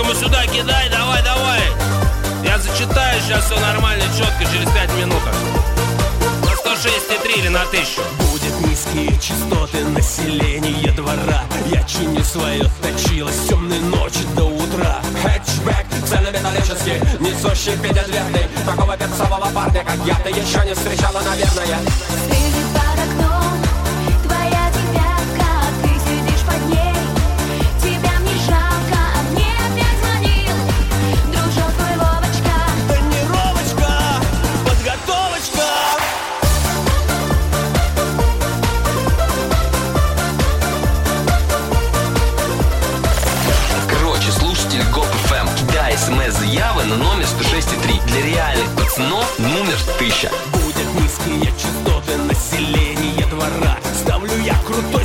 ему сюда кидай, давай, давай. Я зачитаю, сейчас все нормально, четко, через 5 минут. На 106,3 или на 1000. Будет низкие частоты населения двора. Я чиню свое точило с темной ночи до утра. Хэтчбэк, цельнометаллический, несущий пятидверный. Такого перцового парня, как я, ты еще не встречала, наверное. Светит под окном твоя девятка, ты сидишь под ней. Тебя мне жалко, а мне опять звонил дружок твой Вовочка. Тонировочка, подготовочка. Короче, слушатель ГОП ФМ, кидай смс-заявы на номер 106,3. Для реальных пацанов номер 1000. Будет низкие частоты населения двора. Ставлю я крутой